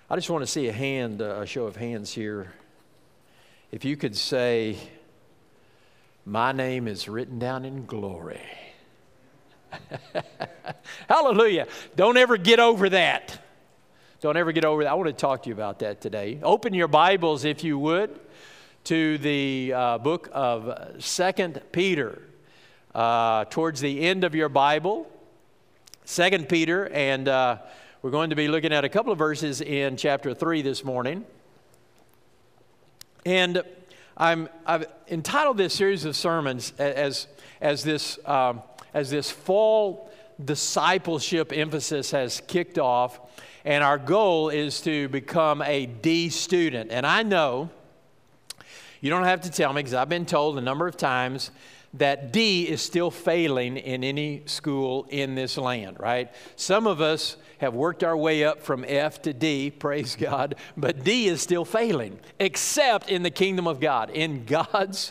I just want to see a show of hands here. If you could say, my name is written down in glory. Hallelujah. Don't ever get over that. Don't ever get over that. I want to talk to you about that today. Open your Bibles, if you would, to the book of 2 Peter. Towards the end of your Bible, 2 Peter, and we're going to be looking at a couple of verses in chapter 3 this morning. And I've entitled this series of sermons as this fall discipleship emphasis has kicked off, and our goal is to become a D student. And I know you don't have to tell me, because I've been told a number of times that D is still failing in any school in this land, right? Some of us have worked our way up from F to D, praise God, but D is still failing, except in the kingdom of God. In God's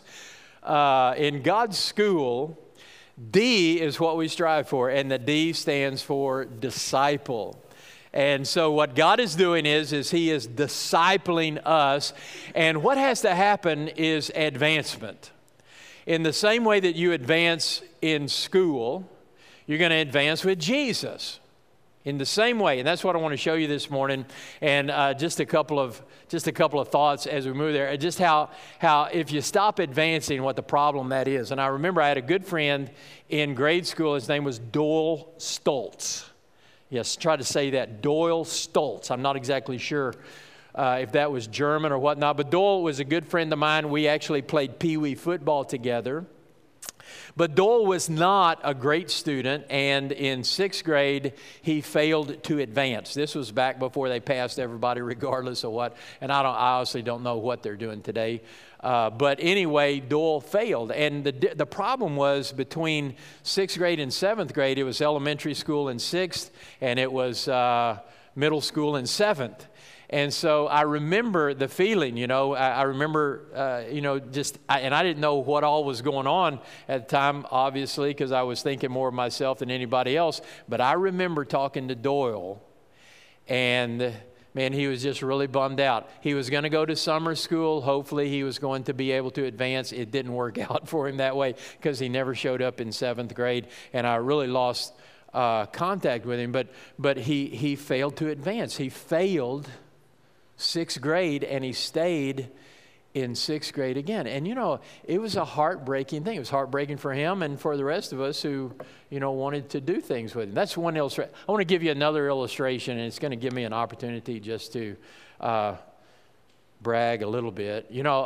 school, D is what we strive for, and the D stands for disciple. And so what God is doing is He is discipling us, and what has to happen is advancement. In the same way that you advance in school, you're going to advance with Jesus. In the same way, and that's what I want to show you this morning. And just a couple of thoughts as we move there. Just how if you stop advancing, what the problem that is. And I remember I had a good friend in grade school. His name was Doyle Stoltz. Yes, try to say that, Doyle Stoltz. I'm not exactly sure if that was German or whatnot, but Doyle was a good friend of mine. We actually played pee-wee football together. But Doyle was not a great student, and in 6th grade, he failed to advance. This was back before they passed everybody regardless of what, and I honestly don't know what they're doing today. But anyway, Doyle failed, and the problem was between 6th grade and 7th grade, it was elementary school in 6th, and it was middle school in 7th. And so I remember the feeling, I remember, and I didn't know what all was going on at the time, obviously, because I was thinking more of myself than anybody else. But I remember talking to Doyle, and man, he was just really bummed out. He was going to go to summer school. Hopefully he was going to be able to advance. It didn't work out for him that way because he never showed up in 7th grade, and I really lost contact with him. But he failed to advance. He failed 6th grade, and he stayed in 6th grade again. And, it was a heartbreaking thing. It was heartbreaking for him and for the rest of us who, wanted to do things with him. That's one illustration. I want to give you another illustration, and it's going to give me an opportunity just to brag a little bit.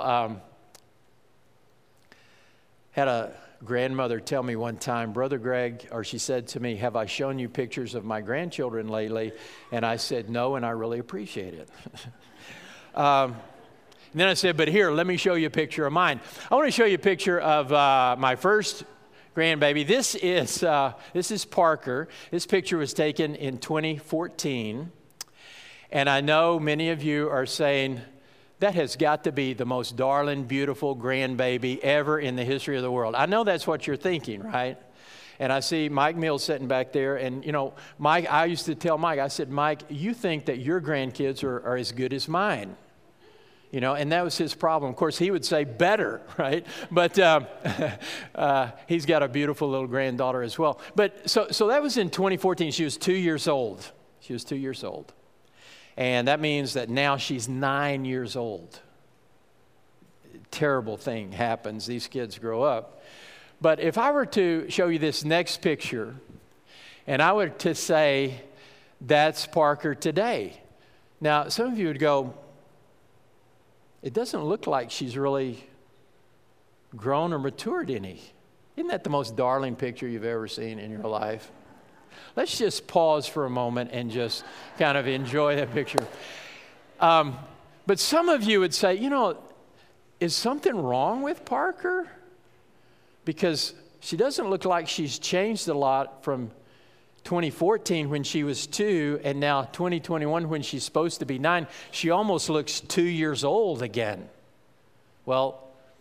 Had a grandmother tell me one time, Brother Greg, or she said to me, have I shown you pictures of my grandchildren lately? And I said, no, and I really appreciate it. And then I said, but here, let me show you a picture of mine. I want to show you a picture of my first grandbaby. This is Parker. This picture was taken in 2014. And I know many of you are saying, that has got to be the most darling, beautiful grandbaby ever in the history of the world. I know that's what you're thinking, right? And I see Mike Mills sitting back there. And, Mike, I used to tell Mike, I said, Mike, you think that your grandkids are as good as mine. And that was his problem. Of course, he would say better, right? But he's got a beautiful little granddaughter as well. But so that was in 2014. She was 2 years old. She was 2 years old. And that means that now she's 9 years old. Terrible thing happens. These kids grow up. But if I were to show you this next picture, and I were to say, that's Parker today. Now, some of you would go, it doesn't look like she's really grown or matured any. Isn't that the most darling picture you've ever seen in your life? Let's just pause for a moment and just kind of enjoy that picture. But some of you would say, is something wrong with Parker? Because she doesn't look like she's changed a lot from 2014 when she was 2 and now 2021 when she's supposed to be 9. She almost looks 2 years old again. Well,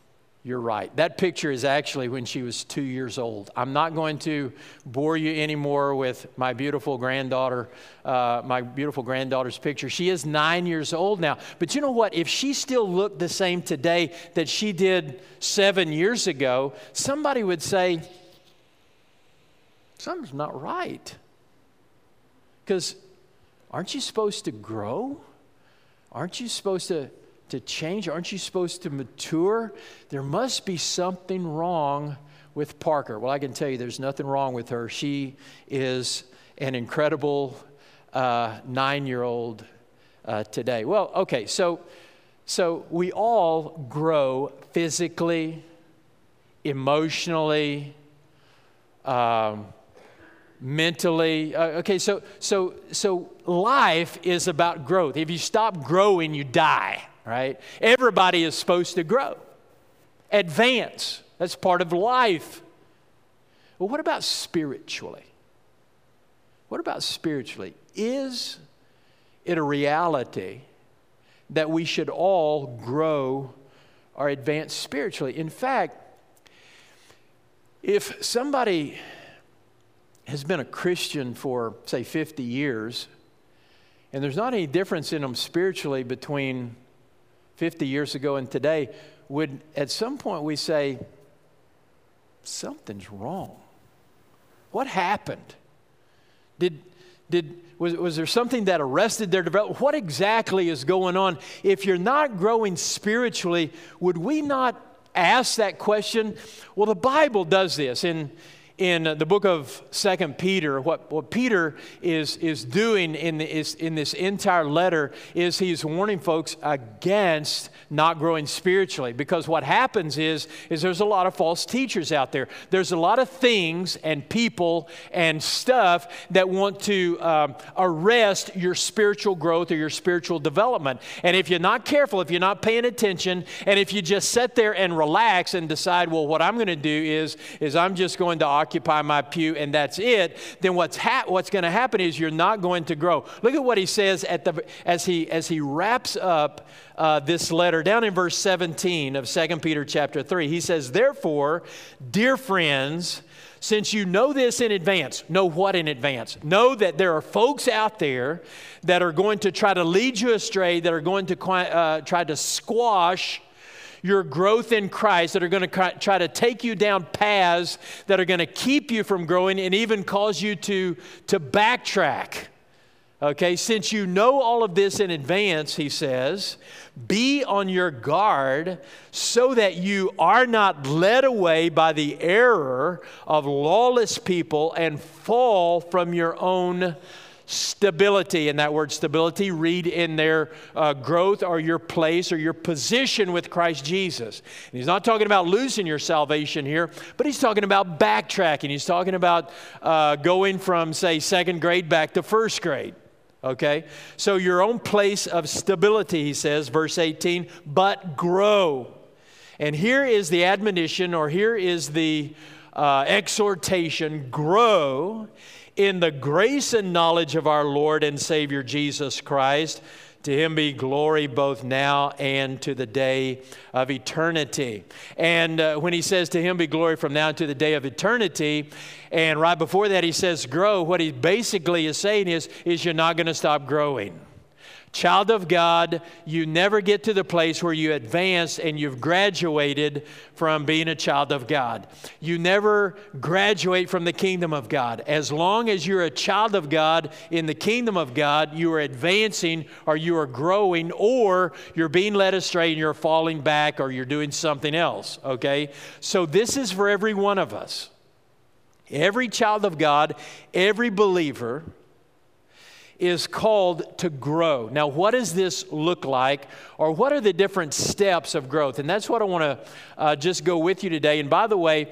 You're right. That picture is actually when she was 2 years old. I'm not going to bore you anymore with my beautiful granddaughter's picture. She is 9 years old now. But you know what? If she still looked the same today that she did 7 years ago, somebody would say, something's not right. Because aren't you supposed to grow? Aren't you supposed to change? Aren't you supposed to mature? There must be something wrong with Parker. Well, I can tell you there's nothing wrong with her. She is an incredible 9-year-old today. Well, okay, so we all grow physically, emotionally, mentally. Okay, so life is about growth. If you stop growing, you die. Right? Everybody is supposed to grow, advance. That's part of life. Well, what about spiritually? What about spiritually? Is it a reality that we should all grow or advance spiritually? In fact, if somebody has been a Christian for, say, 50 years, and there's not any difference in them spiritually between 50 years ago and today, would at some point we say, something's wrong? What happened? Was there something that arrested their development? What exactly is going on? If you're not growing spiritually, would we not ask that question? Well, the Bible does this. In the book of 2 Peter, what Peter is doing in this entire letter is he's warning folks against not growing spiritually. Because what happens is there's a lot of false teachers out there. There's a lot of things and people and stuff that want to arrest your spiritual growth or your spiritual development. And if you're not careful, if you're not paying attention, and if you just sit there and relax and decide, well, what I'm going to do is I'm just going to occupy my pew and that's it, then what's going to happen is you're not going to grow. Look at what he says as he wraps up this letter down in verse 17 of 2 Peter chapter 3. He says, therefore, dear friends, since you know this in advance, know what in advance? Know that there are folks out there that are going to try to lead you astray, that are going to try to squash your growth in Christ, that are going to try to take you down paths that are going to keep you from growing and even cause you to backtrack. Okay, since you know all of this in advance, he says, be on your guard so that you are not led away by the error of lawless people and fall from your own stability. And that word stability, read in their growth or your place or your position with Christ Jesus. And he's not talking about losing your salvation here, but he's talking about backtracking. He's talking about going from, say, second grade back to first grade. Okay? So your own place of stability, he says, verse 18, but grow. And here is the admonition, or here is the exhortation, grow in the grace and knowledge of our Lord and Savior Jesus Christ. To him be glory both now and to the day of eternity. And when he says to him be glory from now to the day of eternity, and right before that he says grow, what he basically is saying is you're not going to stop growing. Child of God, you never get to the place where you advance and you've graduated from being a child of God. You never graduate from the kingdom of God. As long as you're a child of God in the kingdom of God, you are advancing or you are growing, or you're being led astray and you're falling back or you're doing something else, okay? So this is for every one of us. Every child of God, every believer is called to grow. Now, what does this look like, or what are the different steps of growth? And that's what I want to just go with you today. And by the way,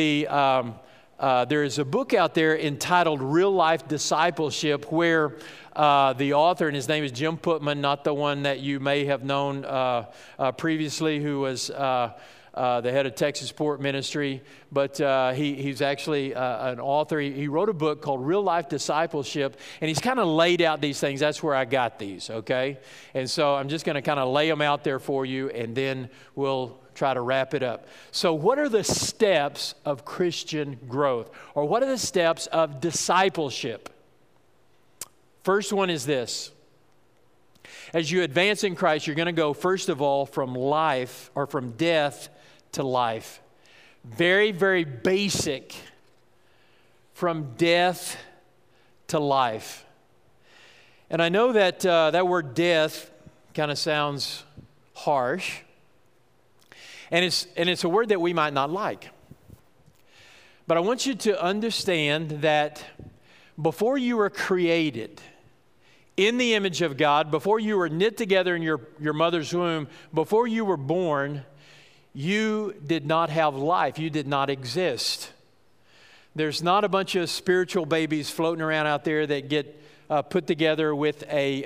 there is a book out there entitled Real Life Discipleship, where the author, and his name is Jim Putman, not the one that you may have known previously, who was the head of Texas Port Ministry, but he's actually an author. He wrote a book called Real Life Discipleship, and he's kind of laid out these things. That's where I got these, okay? And so I'm just going to kind of lay them out there for you, and then we'll try to wrap it up. So what are the steps of Christian growth? Or what are the steps of discipleship? First one is this. As you advance in Christ, you're going to go, first of all, from life or from death to life. Very, very basic. From death to life. And I know that that word death kind of sounds harsh. And it's a word that we might not like. But I want you to understand that before you were created in the image of God, before you were knit together in your mother's womb, before you were born, you did not have life. You did not exist. There's not a bunch of spiritual babies floating around out there that get put together with a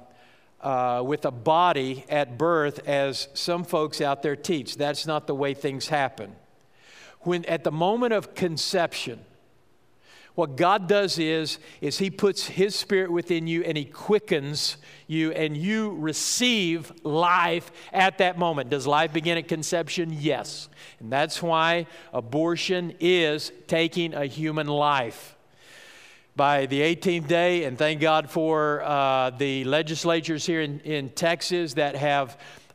body at birth, as some folks out there teach. That's not the way things happen. When at the moment of conception, what God does is He puts His Spirit within you and He quickens you and you receive life at that moment. Does life begin at conception? Yes. And that's why abortion is taking a human life. By the 18th day, and thank God for the legislatures here in Texas that have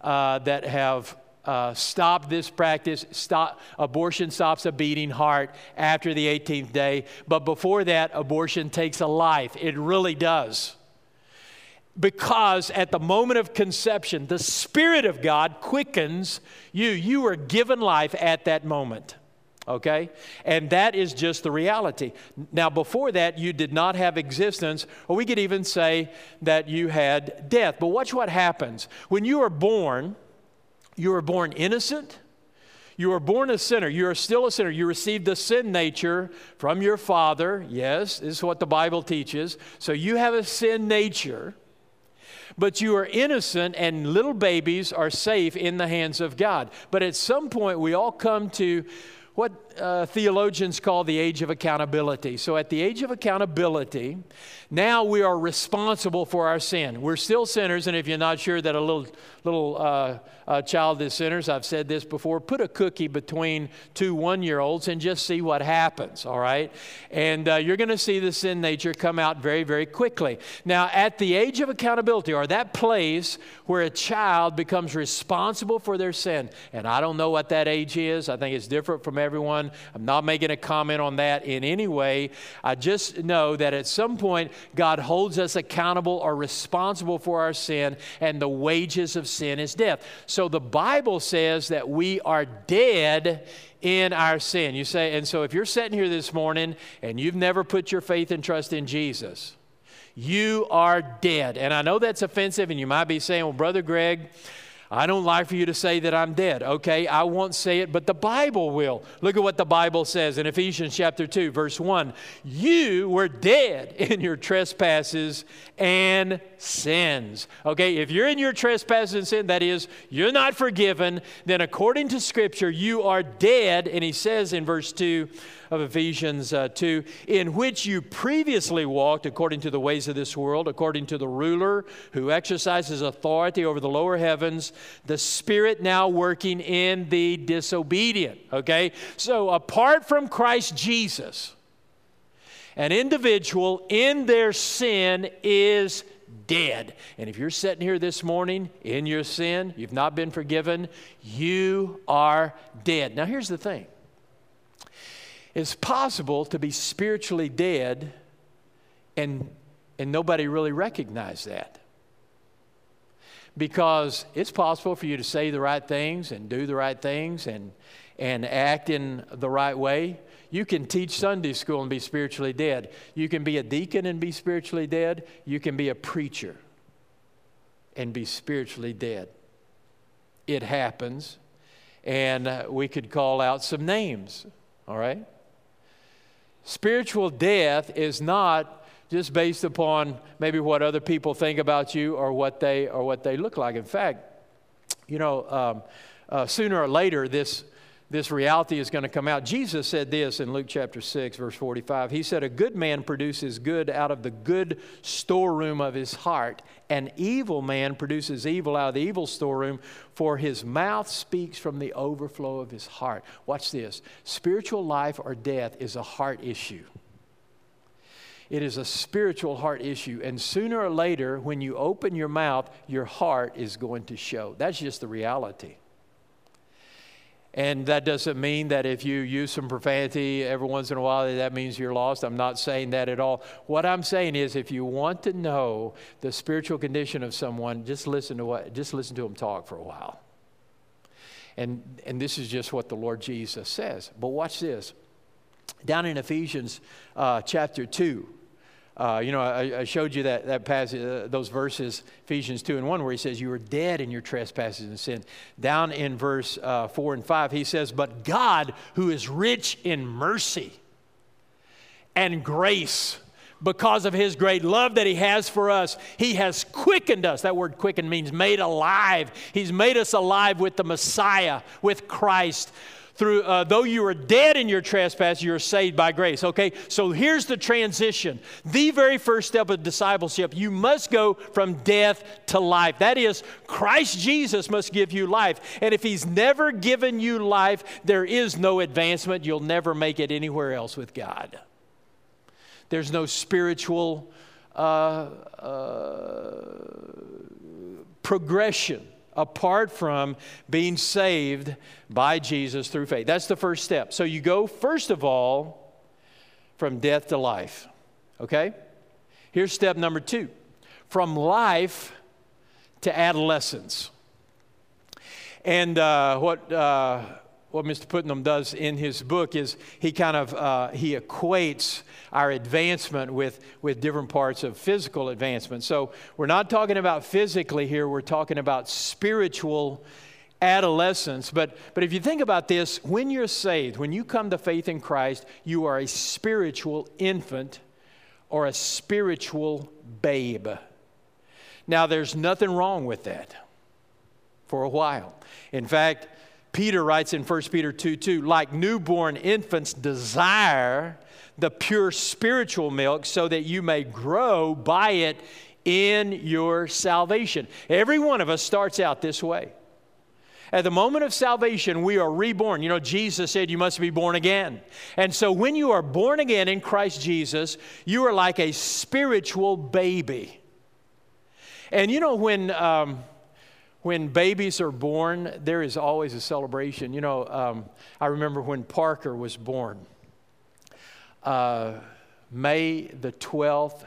stopped this practice. Abortion stops a beating heart after the 18th day. But before that, abortion takes a life. It really does. Because at the moment of conception, the Spirit of God quickens you. You are given life at that moment. Okay? And that is just the reality. Now, before that, you did not have existence, or we could even say that you had death. But watch what happens. When you are born innocent. You are born a sinner. You are still a sinner. You received the sin nature from your father. Yes, this is what the Bible teaches. So you have a sin nature. But you are innocent, and little babies are safe in the hands of God. But at some point, we all come to what theologians call the age of accountability. So at the age of accountability, now we are responsible for our sin. We're still sinners, and if you're not sure that a little child is sinners, I've said this before, put a cookie between two one-year-olds and just see what happens, all right? And you're going to see the sin nature come out very, very quickly. Now, at the age of accountability, or that place where a child becomes responsible for their sin, and I don't know what that age is. I think it's different from everyone. I'm not making a comment on that in any way. I just know that at some point, God holds us accountable or responsible for our sin, and the wages of sin is death. So the Bible says that we are dead in our sin. You say, and so if you're sitting here this morning and you've never put your faith and trust in Jesus, you are dead. And I know that's offensive, and you might be saying, well, Brother Greg, I don't like for you to say that I'm dead. Okay, I won't say it, but the Bible will. Look at what the Bible says in Ephesians chapter 2, verse 1. You were dead in your trespasses and sins. Okay, if you're in your trespasses and sin, that is, you're not forgiven, then according to Scripture, you are dead. And he says in verse 2 of Ephesians 2, in which you previously walked according to the ways of this world, according to the ruler who exercises authority over the lower heavens, the spirit now working in the disobedient. Okay? So apart from Christ Jesus, an individual in their sin is dead. And if you're sitting here this morning in your sin, you've not been forgiven, you are dead. Now here's the thing. It's possible to be spiritually dead and nobody really recognized that. Because it's possible for you to say the right things and do the right things and act in the right way. You can teach Sunday school and be spiritually dead. You can be a deacon and be spiritually dead. You can be a preacher and be spiritually dead. It happens. And we could call out some names, all right? Spiritual death is not just based upon maybe what other people think about you or what they look like. In fact, you know, sooner or later, this reality is going to come out. Jesus said this in Luke chapter 6, verse 45. He said, "A good man produces good out of the good storeroom of his heart. An evil man produces evil out of the evil storeroom, for his mouth speaks from the overflow of his heart." Watch this. Spiritual life or death is a heart issue. It is a spiritual heart issue. And sooner or later, when you open your mouth, your heart is going to show. That's just the reality. And that doesn't mean that if you use some profanity every once in a while, that means you're lost. I'm not saying that at all. What I'm saying is, if you want to know the spiritual condition of someone, just listen to them talk for a while. And this is just what the Lord Jesus says. But watch this. Down in Ephesians chapter 2, I showed you that passage, those verses, Ephesians 2 and 1, where he says, "You were dead in your trespasses and sin." Down in verse 4 and 5, he says, "But God, who is rich in mercy and grace, because of his great love that he has for us, he has quickened us." That word quicken means made alive. He's made us alive with the Messiah, with Christ. Through, though you were dead in your trespass, you are saved by grace. Okay, so here's the transition. The very first step of discipleship, you must go from death to life. That is, Christ Jesus must give you life. And if he's never given you life, there is no advancement. You'll never make it anywhere else with God. There's no spiritual progression apart from being saved by Jesus through faith. That's the first step. So you go, first of all, from death to life. Okay? Here's step number 2. From life to adolescence. And what Mr. Putnam does in his book is he equates our advancement with different parts of physical advancement. So we're not talking about physically here, we're talking about spiritual adolescence. But if you think about this, when you're saved, when you come to faith in Christ, you are a spiritual infant or a spiritual babe. Now, there's nothing wrong with that for a while. In fact, Peter writes in 1 Peter 2:2, "Like newborn infants desire the pure spiritual milk so that you may grow by it in your salvation." Every one of us starts out this way. At the moment of salvation, we are reborn. You know, Jesus said you must be born again. And so when you are born again in Christ Jesus, you are like a spiritual baby. And you know, when babies are born, there is always a celebration. You know, I remember when Parker was born. May the 12th,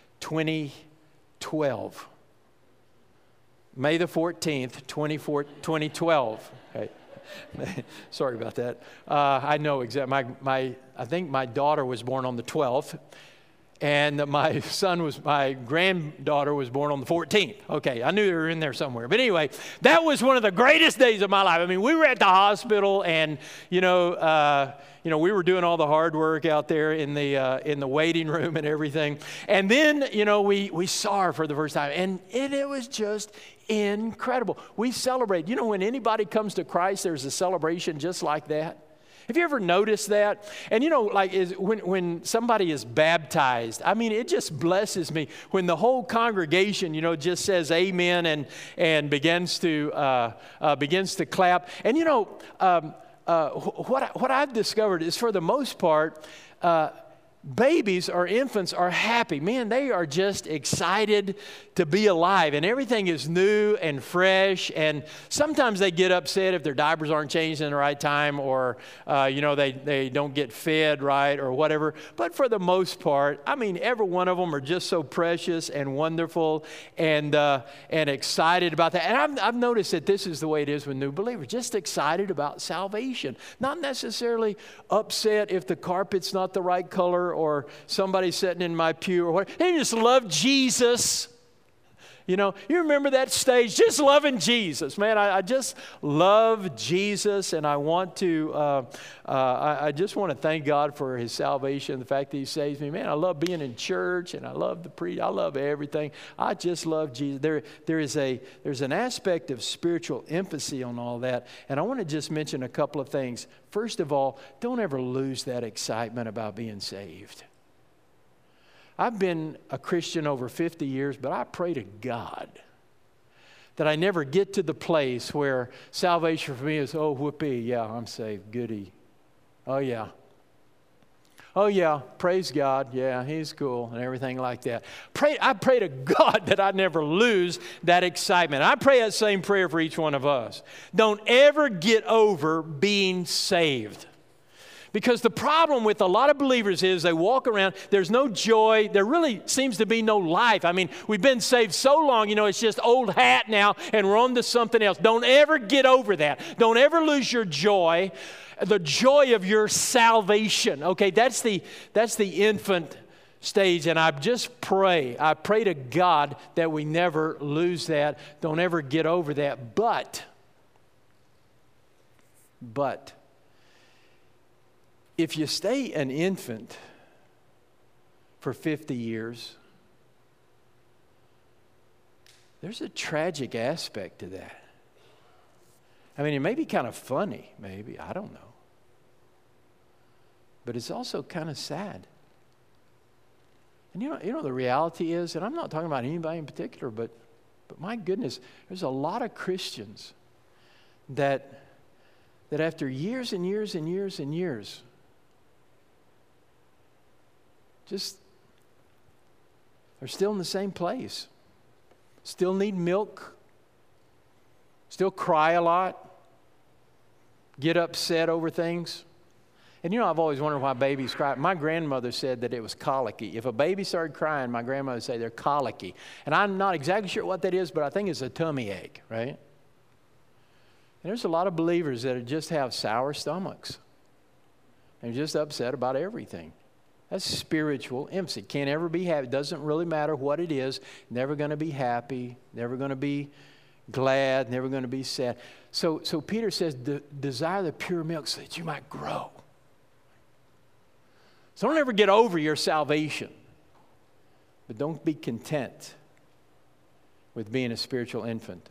2012. May the 14th, 2012. Okay. Sorry about that. I know exactly. I think my daughter was born on the 12th. And my granddaughter was born on the 14th. Okay, I knew they were in there somewhere. But anyway, that was one of the greatest days of my life. I mean, we were at the hospital, and we were doing all the hard work out there in the waiting room and everything. And then, we saw her for the first time, and it was just incredible. We celebrate. You know, when anybody comes to Christ, there's a celebration just like that. Have you ever noticed that? And when somebody is baptized, I mean, it just blesses me when the whole congregation, just says amen and begins to clap. And what I've discovered is, for the most part, babies or infants are happy. Man, they are just excited to be alive, and everything is new and fresh. And sometimes they get upset if their diapers aren't changed in the right time, or they don't get fed right or whatever. But for the most part, I mean, every one of them are just so precious and wonderful and excited about that. And I've noticed that this is the way it is with new believers, just excited about salvation, not necessarily upset if the carpet's not the right color or somebody sitting in my pew or whatever. They just love Jesus. You know, you remember that stage, just loving Jesus. Man, I just love Jesus, and I want to, I just want to thank God for His salvation, the fact that He saves me. Man, I love being in church, and I love the preach. I love everything. I just love Jesus. There's an aspect of spiritual emphasis on all that, and I want to just mention a couple of things. First of all, don't ever lose that excitement about being saved. I've been a Christian over 50 years, but I pray to God that I never get to the place where salvation for me is, oh, whoopee, yeah, I'm saved, goody. Oh, yeah. Oh, yeah, praise God, yeah, He's cool, and everything like that. I pray to God that I never lose that excitement. I pray that same prayer for each one of us. Don't ever get over being saved. Because the problem with a lot of believers is they walk around, there's no joy, there really seems to be no life. I mean, we've been saved so long, you know, it's just old hat now, and we're on to something else. Don't ever get over that. Don't ever lose your joy, the joy of your salvation. Okay, that's the infant stage, and I pray to God that we never lose that. Don't ever get over that. But if you stay an infant for 50 years, there's a tragic aspect to that. I mean, it may be kind of funny, maybe, I don't know. But it's also kind of sad. And you know the reality is, and I'm not talking about anybody in particular, but my goodness, there's a lot of Christians that after years and years and years and years, just, they're still in the same place. Still need milk. Still cry a lot. Get upset over things. And you know, I've always wondered why babies cry. My grandmother said that it was colicky. If a baby started crying, my grandmother would say they're colicky. And I'm not exactly sure what that is, but I think it's a tummy ache, right? And there's a lot of believers that just have sour stomachs. They're just upset about everything. That's spiritual emphasis. Can't ever be happy. It doesn't really matter what it is. Never going to be happy. Never going to be glad. Never going to be sad. So Peter says, desire the pure milk so that you might grow. So don't ever get over your salvation. But don't be content with being a spiritual infant.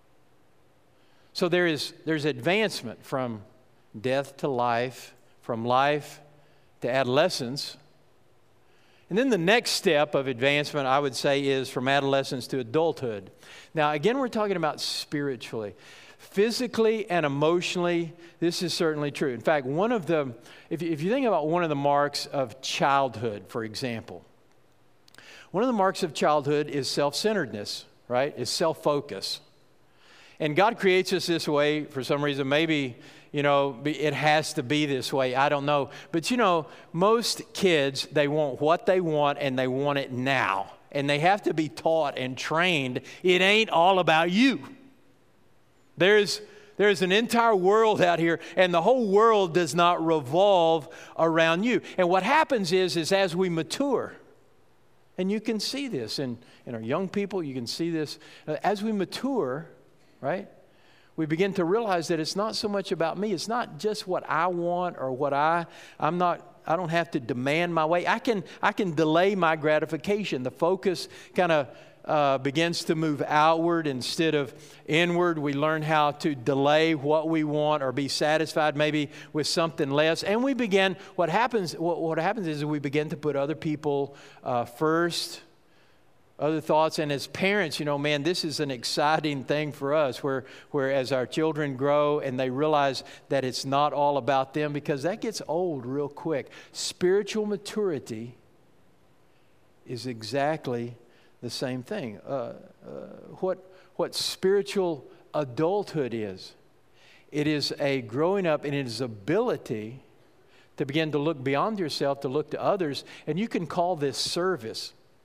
So there's advancement from death to life, from life to adolescence. And then the next step of advancement, I would say, is from adolescence to adulthood. Now, again, we're talking about spiritually. Physically and emotionally, this is certainly true. In fact, if you think about one of the marks of childhood, for example, one of the marks of childhood is self-centeredness, right? Is self-focus. And God creates us this way for some reason. Maybe, you know, it has to be this way. I don't know. But, you know, most kids, they want what they want and they want it now. And they have to be taught and trained. It ain't all about you. There's an entire world out here, and the whole world does not revolve around you. And what happens is as we mature, and you can see this in our young people, you can see this, as we mature, right? We begin to realize that it's not so much about me. It's not just what I want or what I don't have to demand my way. I can delay my gratification. The focus kind of begins to move outward instead of inward. We learn how to delay what we want or be satisfied maybe with something less. And what happens is we begin to put other people first, other thoughts. And as parents, you know, man, this is an exciting thing for us where as our children grow and they realize that it's not all about them, because that gets old real quick. Spiritual maturity is exactly the same thing. What spiritual adulthood is, it is a growing up in its ability to begin to look beyond yourself, to look to others, and you can call this service.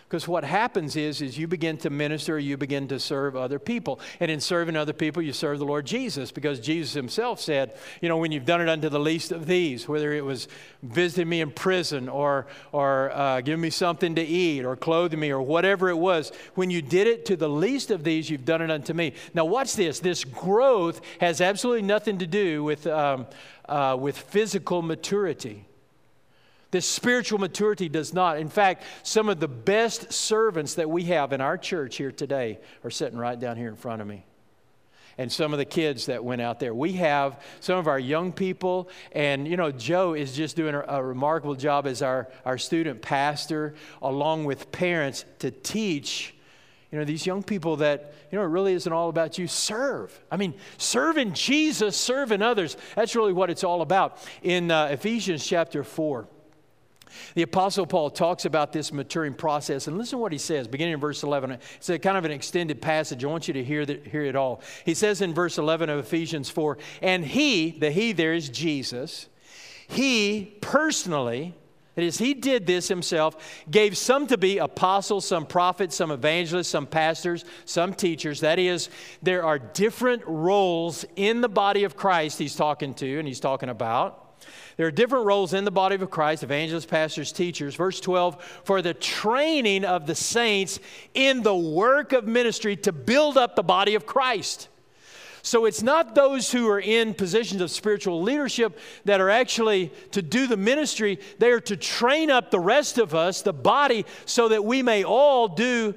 Because what happens is you begin to minister, you begin to serve other people. And in serving other people, you serve the Lord Jesus. Because Jesus himself said, when you've done it unto the least of these, whether it was visiting me in prison or giving me something to eat or clothing me or whatever it was, when you did it to the least of these, you've done it unto me. Now watch this. This growth has absolutely nothing to do with physical maturity. This spiritual maturity does not. In fact, some of the best servants that we have in our church here today are sitting right down here in front of me. And some of the kids that went out there. We have some of our young people, and Joe is just doing a remarkable job as our student pastor, along with parents, to teach these young people that, it really isn't all about you. Serve. Serving Jesus, serving others. That's really what it's all about. In Ephesians chapter 4, the Apostle Paul talks about this maturing process, and listen to what he says, beginning in verse 11. It's kind of an extended passage. I want you to hear it all. He says in verse 11 of Ephesians 4, and he, the he there is Jesus, he personally, that is, he did this himself, gave some to be apostles, some prophets, some evangelists, some pastors, some teachers. That is, there are different roles in the body of Christ he's talking to and he's talking about. There are different roles in the body of Christ, evangelists, pastors, teachers. Verse 12, for the training of the saints in the work of ministry to build up the body of Christ. So it's not those who are in positions of spiritual leadership that are actually to do the ministry. They are to train up the rest of us, the body, so that we may all do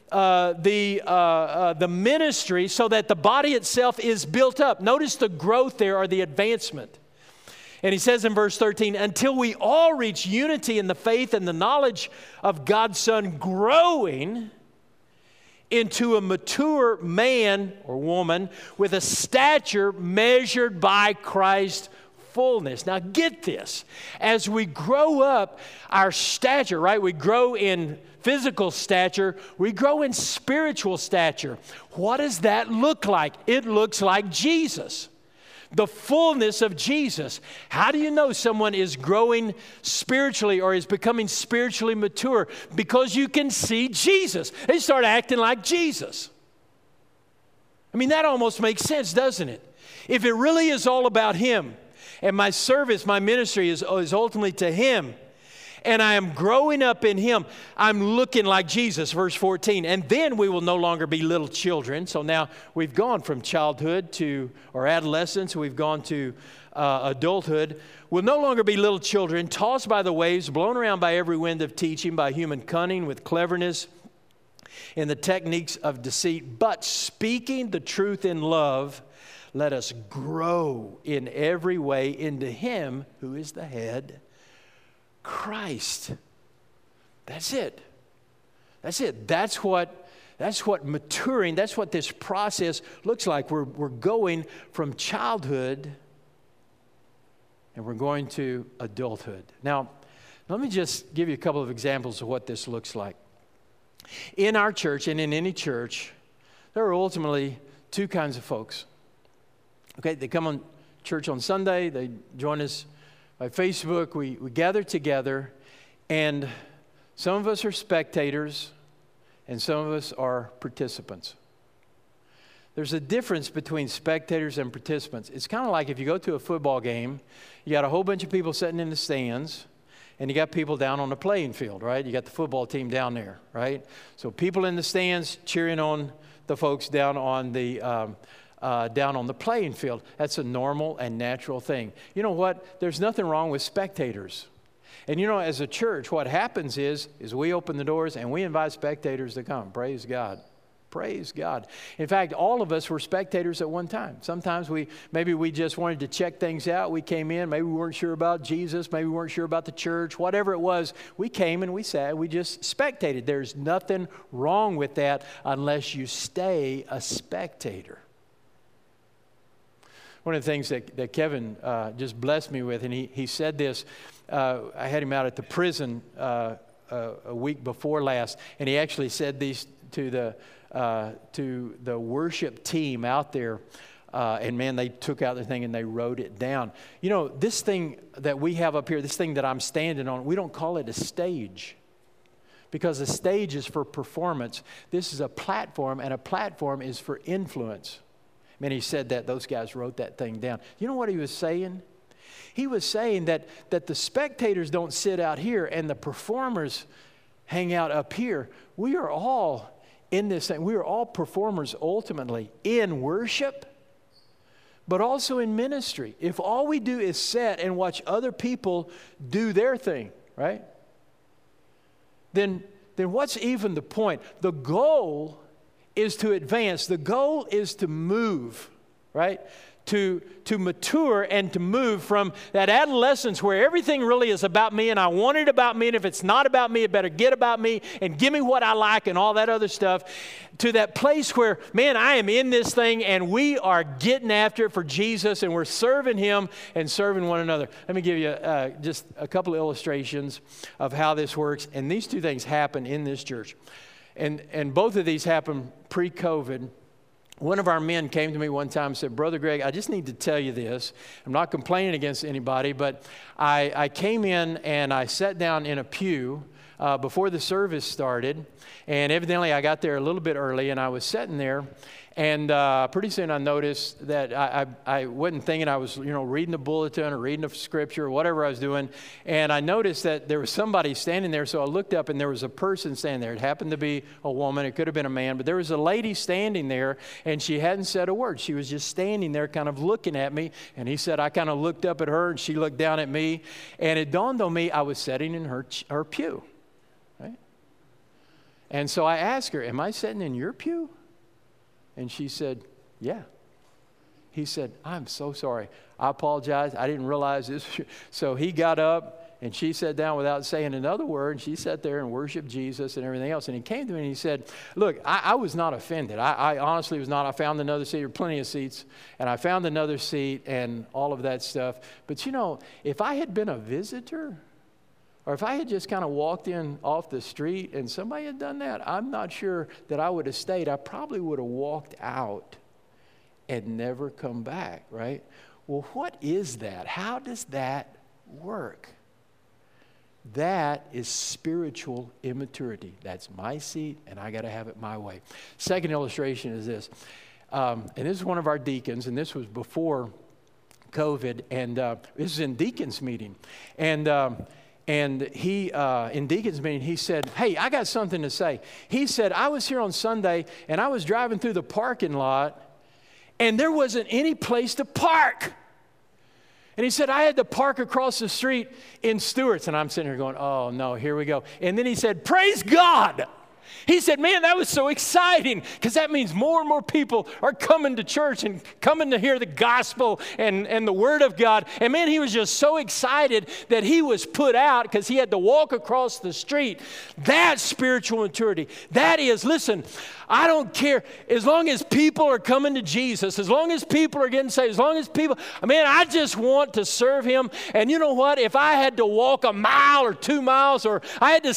the ministry so that the body itself is built up. Notice the growth there, or the advancement. And he says in verse 13, until we all reach unity in the faith and the knowledge of God's Son, growing into a mature man or woman with a stature measured by Christ's fullness. Now get this. As we grow up, our stature, right? We grow in physical stature. We grow in spiritual stature. What does that look like? It looks like Jesus. The fullness of Jesus. How do you know someone is growing spiritually or is becoming spiritually mature? Because you can see Jesus. They start acting like Jesus. That almost makes sense, doesn't it? If it really is all about Him, and my service, my ministry is ultimately to Him, and I am growing up in Him, I'm looking like Jesus, verse 14. And then we will no longer be little children. So now we've gone from childhood or adolescence, we've gone to adulthood. We'll no longer be little children, tossed by the waves, blown around by every wind of teaching, by human cunning, with cleverness in the techniques of deceit. But speaking the truth in love, let us grow in every way into Him who is the head, Christ. That's it. That's it. That's what maturing, that's what this process looks like. We're going from childhood and we're going to adulthood. Now, let me just give you a couple of examples of what this looks like. In our church and in any church, there are ultimately two kinds of folks. Okay, they come on church on Sunday, they join us by Facebook, we gather together, and some of us are spectators, and some of us are participants. There's a difference between spectators and participants. It's kind of like if you go to a football game, you got a whole bunch of people sitting in the stands, and you got people down on the playing field, right? You got the football team down there, right? So people in the stands cheering on the folks down on the playing field. That's a normal and natural thing. You know what? There's nothing wrong with spectators. And as a church, what happens is we open the doors and we invite spectators to come. Praise God. Praise God. In fact, all of us were spectators at one time. Sometimes maybe we just wanted to check things out. We came in, maybe we weren't sure about Jesus, maybe we weren't sure about the church, whatever it was. We came and we sat, we just spectated. There's nothing wrong with that unless you stay a spectator. One of the things that Kevin just blessed me with, and he said this, I had him out at the prison a week before last, and he actually said these to the worship team out there, and man, they took out the thing and they wrote it down. This thing that we have up here, this thing that I'm standing on, we don't call it a stage. Because a stage is for performance. This is a platform, and a platform is for influence. I mean, he said that. Those guys wrote that thing down. You know what he was saying? He was saying that the spectators don't sit out here and the performers hang out up here. We are all in this thing. We are all performers ultimately in worship, but also in ministry. If all we do is sit and watch other people do their thing, right? Then what's even the point? The goal is to advance. The goal is to move, right? To mature and to move from that adolescence where everything really is about me and I want it about me, and if it's not about me, it better get about me and give me what I like and all that other stuff, to that place where, man, I am in this thing and we are getting after it for Jesus and we're serving Him and serving one another. Let me give you just a couple of illustrations of how this works. And these two things happen in this church. And both of these happened pre-COVID. One of our men came to me one time and said, Brother Greg, I just need to tell you this. I'm not complaining against anybody, but I came in and I sat down in a pew before the service started. And evidently I got there a little bit early, and I was sitting there. And pretty soon I noticed that I wasn't thinking. I was, reading the bulletin or reading the scripture or whatever I was doing. And I noticed that there was somebody standing there. So I looked up and there was a person standing there. It happened to be a woman. It could have been a man. But there was a lady standing there, and she hadn't said a word. She was just standing there kind of looking at me. And he said, I kind of looked up at her and she looked down at me. And it dawned on me I was sitting in her pew. Right? And so I asked her, am I sitting in your pew? And she said, yeah. He said, I'm so sorry. I apologize. I didn't realize this. So he got up and she sat down without saying another word. She sat there and worshiped Jesus and everything else. And he came to me and he said, look, I was not offended. I honestly was not. I found another seat. There were plenty of seats. And I found another seat and all of that stuff. But if I had been a visitor, or if I had just kind of walked in off the street and somebody had done that, I'm not sure that I would have stayed. I probably would have walked out and never come back, right? Well, what is that? How does that work? That is spiritual immaturity. That's my seat, and I got to have it my way. Second illustration is this. And this is one of our deacons, and this was before COVID, and this is in deacons meeting. And he, in deacon's meeting, he said, hey, I got something to say. He said, I was here on Sunday, and I was driving through the parking lot, and there wasn't any place to park. And he said, I had to park across the street in Stewart's. And I'm sitting here going, oh, no, here we go. And then he said, praise God. He said, man, that was so exciting, because that means more and more people are coming to church and coming to hear the gospel and the word of God. And man, he was just so excited that he was put out because he had to walk across the street. That's spiritual maturity. That is, listen, I don't care. As long as people are coming to Jesus, as long as people are getting saved, as long as people, man, I just want to serve Him. And you know what? If I had to walk a mile or 2 miles, or if I had to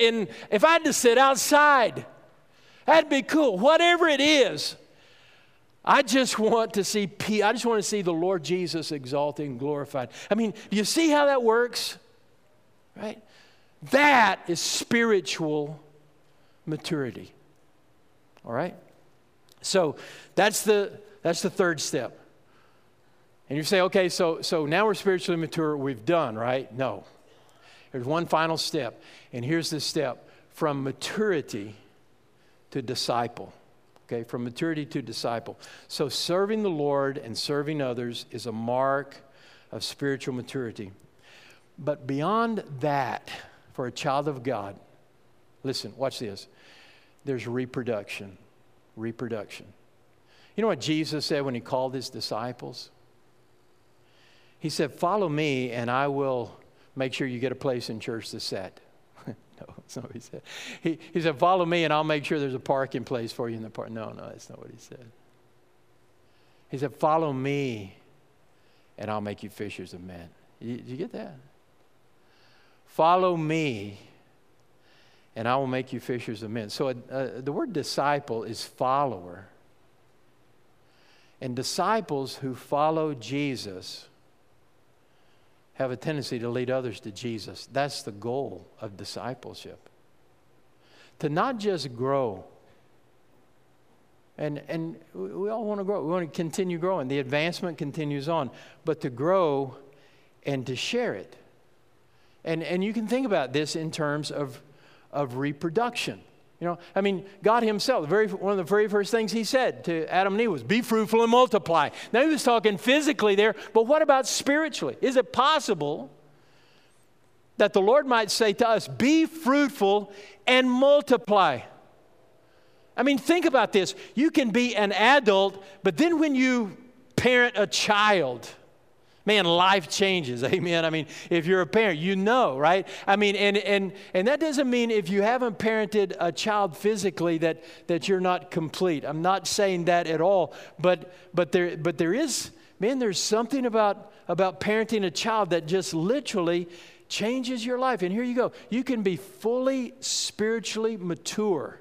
sit outside, that'd be cool. Whatever it is, I just want to see the Lord Jesus exalted and glorified. I mean, do you see how that works? Right? That is spiritual maturity. All right? So that's the third step. And you say, okay, so now we're spiritually mature, we've done, right? No. There's one final step. And here's the step. From maturity to disciple. Okay, from maturity to disciple. So serving the Lord and serving others is a mark of spiritual maturity. But beyond that, for a child of God, listen, watch this. There's reproduction. Reproduction. You know what Jesus said when He called His disciples? He said, follow me and I will make sure you get a place in church to sit. No, that's not what He said. He said, follow me and I'll make sure there's a parking place for you in the park. No, that's not what He said. He said, follow me and I'll make you fishers of men. Did you get that? Follow me and I will make you fishers of men. So the word disciple is follower. And disciples who follow Jesus have a tendency to lead others to Jesus. That's the goal of discipleship. to not just grow. And we all want to grow. We want to continue growing. The advancement continues on. But to grow and to share it. And you can think about this in terms of reproduction. You know, I mean, God himself, one of the very first things he said to Adam and Eve was, be fruitful and multiply. Now, he was talking physically there, but what about spiritually? Is it possible that the Lord might say to us, be fruitful and multiply? I mean, think about this. You can be an adult, but then when you parent a child, man, life changes, amen? I mean, if you're a parent, you know, right? I mean, and that doesn't mean if you haven't parented a child physically that you're not complete. I'm not saying that at all, but there is, man, there's something about parenting a child that just literally changes your life. And here you go. You can be fully spiritually mature,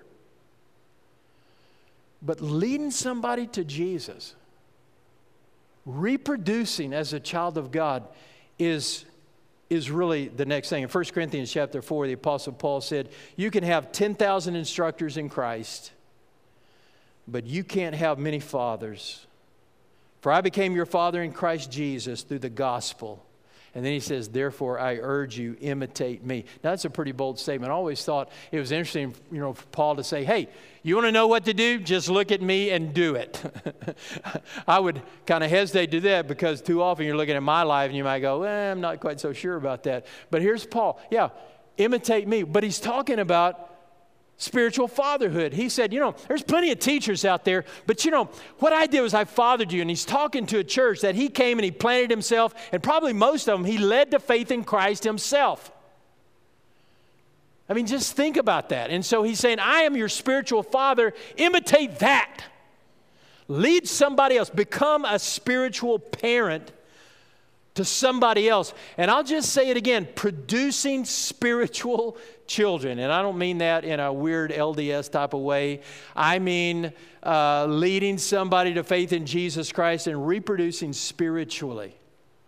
but leading somebody to Jesus, reproducing as a child of God is really the next thing. In 1 Corinthians chapter 4, the Apostle Paul said, you can have 10,000 instructors in Christ, but you can't have many fathers. For I became your father in Christ Jesus through the gospel. And then he says, therefore, I urge you, imitate me. Now, that's a pretty bold statement. I always thought it was interesting, you know, for Paul to say, hey, you want to know what to do? Just look at me and do it. I would kind of hesitate to do that because too often you're looking at my life and you might go, I'm not quite so sure about that. But here's Paul. Yeah, imitate me. But he's talking about spiritual fatherhood. He said, you know, there's plenty of teachers out there, but you know, what I did was I fathered you. And he's talking to a church that he came and he planted himself, and probably most of them, he led to faith in Christ himself. I mean, just think about that. And so he's saying, I am your spiritual father. Imitate that. Lead somebody else. Become a spiritual parent to somebody else. And I'll just say it again, producing spiritual children. And I don't mean that in a weird LDS type of way. I mean leading somebody to faith in Jesus Christ and reproducing spiritually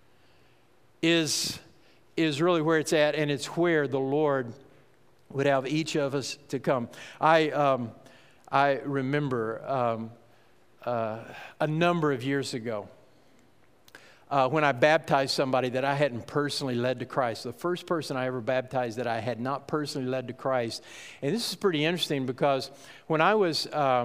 is really where it's at, and it's where the Lord would have each of us to come. I remember a number of years ago, when I baptized somebody that I hadn't personally led to Christ, the first person I ever baptized that I had not personally led to Christ. And this is pretty interesting because when I was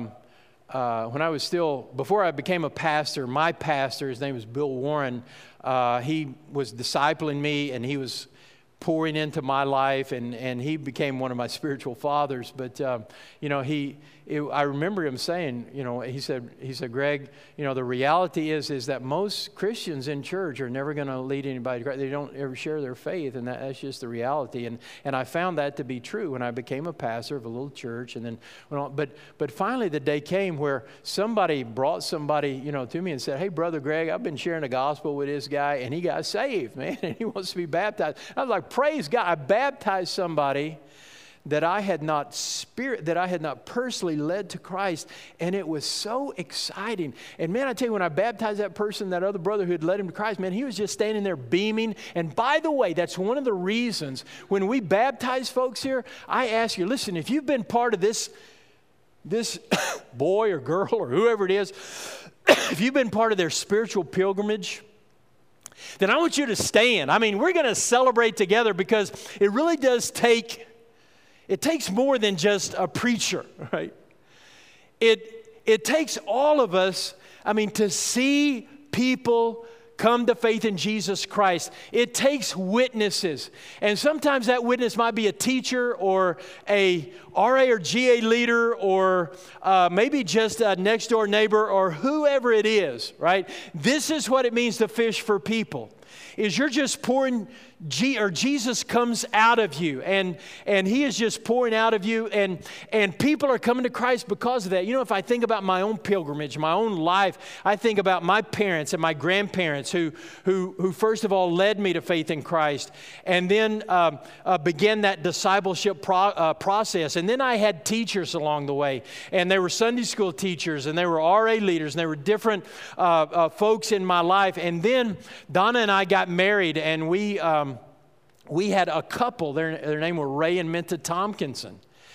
still, before I became a pastor, my pastor, his name was Bill Warren, he was discipling me and he was pouring into my life, and he became one of my spiritual fathers. But you know, I remember him saying, you know, he said, Greg, you know, the reality is that most Christians in church are never going to lead anybody to Christ. They don't ever share their faith, and that's just the reality. And I found that to be true when I became a pastor of a little church, and then went on. But finally, the day came where somebody brought somebody, you know, to me and said, hey, Brother Greg, I've been sharing the gospel with this guy, and he got saved, man, and he wants to be baptized. I was like, praise God! I baptized somebody that I had not personally led to Christ, and it was so exciting. And man, I tell you, when I baptized that person, that other brother who had led him to Christ, man, he was just standing there beaming. And by the way, that's one of the reasons when we baptize folks here, I ask you, listen, if you've been part of this boy or girl or whoever it is, if you've been part of their spiritual pilgrimage, then I want you to stand. I mean, we're going to celebrate together, because it really does take, it takes more than just a preacher, right? It takes all of us, I mean, to see people come to faith in Jesus Christ. It takes witnesses. And sometimes that witness might be a teacher or a RA or GA leader, or maybe just a next door neighbor, or whoever it is, right? This is what it means to fish for people. Is you're just pouring, or Jesus comes out of you, and he is just pouring out of you, and people are coming to Christ because of that. You know, if I think about my own pilgrimage, my own life, I think about my parents and my grandparents who first of all led me to faith in Christ, and then began that discipleship process. And then I had teachers along the way, and they were Sunday school teachers, and they were RA leaders, and they were different folks in my life. And then Donna and I got married, and we had a couple. Their name were Ray and Minta Tompkinson.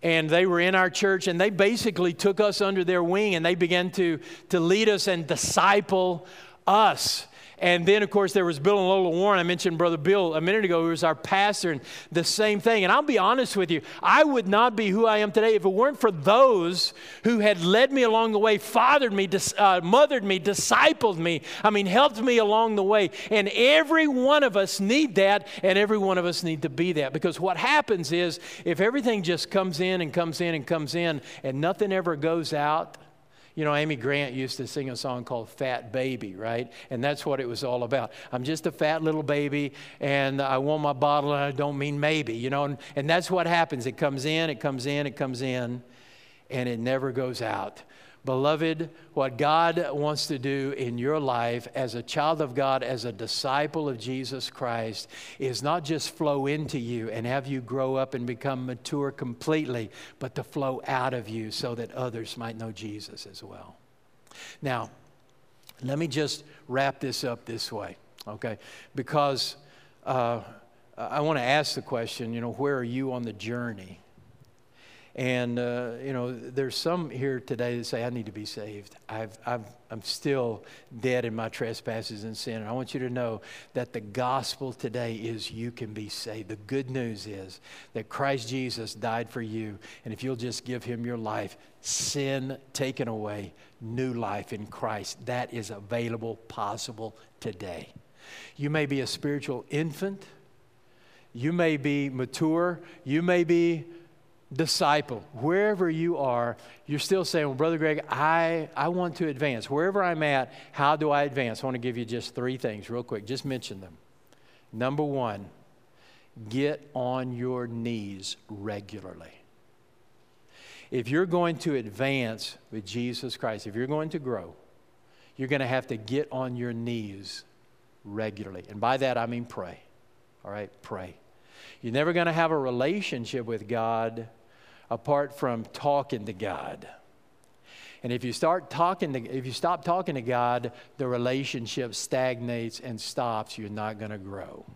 and they were in our church, and they basically took us under their wing, and they began to lead us and disciple us. And then, of course, there was Bill and Lola Warren. I mentioned Brother Bill a minute ago, who was our pastor, and the same thing. And I'll be honest with you, I would not be who I am today if it weren't for those who had led me along the way, fathered me, mothered me, discipled me, helped me along the way. And every one of us need that, and every one of us need to be that. Because what happens is, if everything just comes in and comes in and comes in, and nothing ever goes out. You know, Amy Grant used to sing a song called Fat Baby, right? And that's what it was all about. I'm just a fat little baby, and I want my bottle, and I don't mean maybe, you know. And that's what happens. It comes in, it comes in, it comes in, and it never goes out. Beloved, what God wants to do in your life as a child of God, as a disciple of Jesus Christ, is not just flow into you and have you grow up and become mature completely, but to flow out of you so that others might know Jesus as well. Now, let me just wrap this up this way, okay? Because I want to ask the question, you know, where are you on the journey? And, you know, there's some here today that say, I need to be saved. I'm still dead in my trespasses and sin. And I want you to know that the gospel today is you can be saved. The good news is that Christ Jesus died for you. And if you'll just give him your life, sin taken away, new life in Christ. That is available, possible today. You may be a spiritual infant. You may be mature. You may be disciple. Wherever you are, you're still saying, well, Brother Greg, I want to advance. Wherever I'm at, how do I advance? I want to give you just 3 things real quick. Just mention them. Number 1, get on your knees regularly. If you're going to advance with Jesus Christ, if you're going to grow, you're going to have to get on your knees regularly. And by that, I mean pray. All right? Pray. You're never going to have a relationship with God apart from talking to God. And if you stop talking to God, the relationship stagnates and stops. You're not going to grow.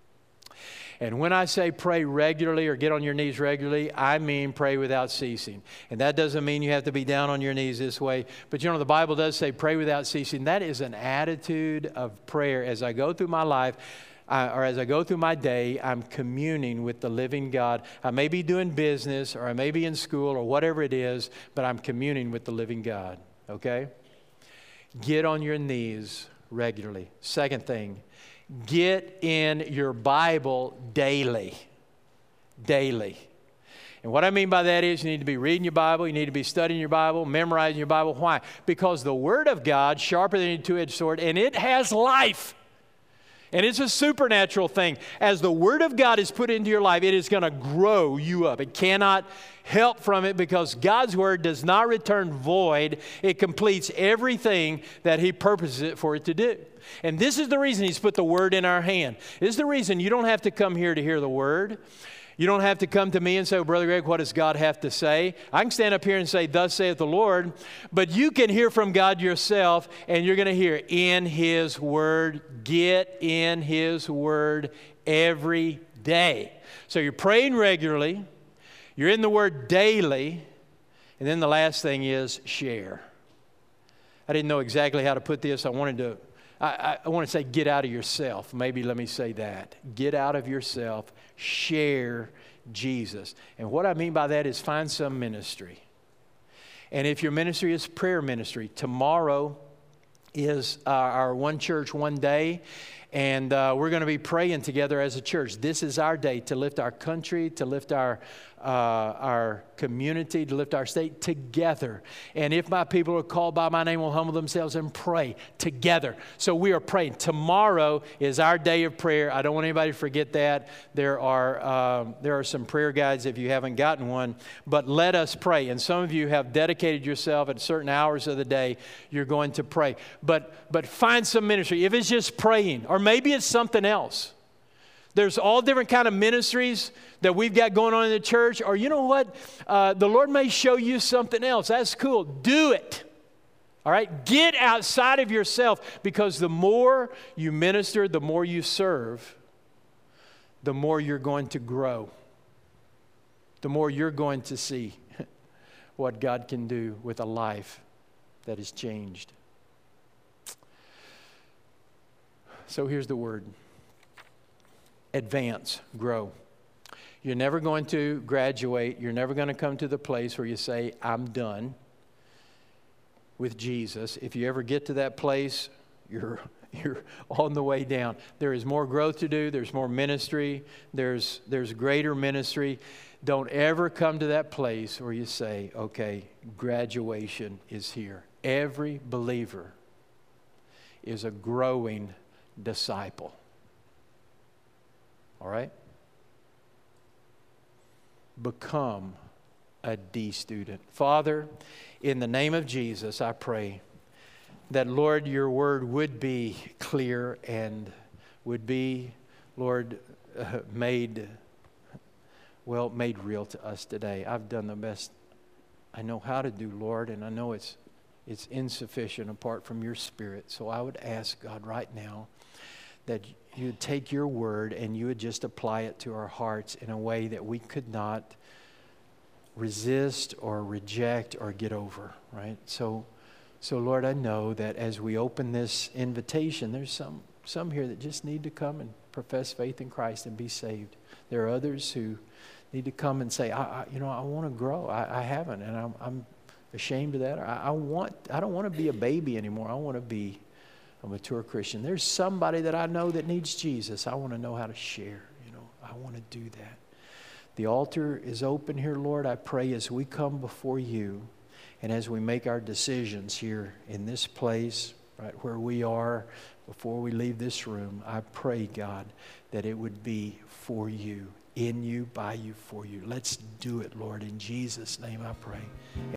And when I say pray regularly or get on your knees regularly, I mean pray without ceasing. And that doesn't mean you have to be down on your knees this way. But you know, the Bible does say pray without ceasing. That is an attitude of prayer. As I go through my life, or as I go through my day, I'm communing with the living God. I may be doing business, or I may be in school, or whatever it is, but I'm communing with the living God, okay? Get on your knees regularly. Second thing, get in your Bible daily. Daily. And what I mean by that is you need to be reading your Bible, you need to be studying your Bible, memorizing your Bible. Why? Because the Word of God, sharper than a two-edged sword, and it has life. And it's a supernatural thing. As the Word of God is put into your life, it is going to grow you up. It cannot help from it because God's Word does not return void. It completes everything that He purposes it for it to do. And this is the reason He's put the Word in our hand. This is the reason you don't have to come here to hear the Word. You don't have to come to me and say, well, Brother Greg, what does God have to say? I can stand up here and say, thus saith the Lord. But you can hear from God yourself, and you're going to hear in His Word. Get in His Word every day. So you're praying regularly. You're in the Word daily. And then the last thing is share. I didn't know exactly how to put this. I want to say get out of yourself. Maybe let me say that. Get out of yourself. Share Jesus. And what I mean by that is find some ministry. And if your ministry is prayer ministry, tomorrow is our One Church, One Day. And we're going to be praying together as a church. This is our day to lift our country, to lift our community, to lift our state together. And if my people are called by my name will humble themselves and pray together. So we are praying. Tomorrow is our day of prayer. I don't want anybody to forget that. There are some prayer guides if you haven't gotten one. But let us pray. And some of you have dedicated yourself at certain hours of the day. You're going to pray. But find some ministry. If it's just praying, or maybe it's something else. There's all different kind of ministries that we've got going on in the church. Or you know what? The Lord may show you something else. That's cool. Do it. All right? Get outside of yourself, because the more you minister, the more you serve, the more you're going to grow. the more you're going to see what God can do with a life that is changed. So here's the word. Advance, grow. You're never going to graduate. You're never going to come to the place where you say, I'm done with Jesus. If you ever get to that place, you're on the way down. There is more growth to do. There's more ministry. There's greater ministry. Don't ever come to that place where you say, okay, graduation is here. Every believer is a growing disciple. All right? Become a D student. Father, in the name of Jesus, I pray that, Lord, your word would be clear and would be, Lord, made real to us today. I've done the best I know how to do, Lord, and I know it's insufficient apart from your Spirit. So I would ask, God, right now, that you would take your word and you would just apply it to our hearts in a way that we could not resist or reject or get over, right? So Lord, I know that as we open this invitation, there's some here that just need to come and profess faith in Christ and be saved. There are others who need to come and say, I want to grow. I haven't, and I'm ashamed of that. I don't want to be a baby anymore. I want to be a mature Christian. There's somebody that I know that needs Jesus. I want to know how to share. I want to do that. The altar is open here, Lord. I pray as we come before you and as we make our decisions here in this place, right where we are, before we leave this room, I pray, God, that it would be for you, in you, by you, for you. Let's do it, Lord. In Jesus' name I pray.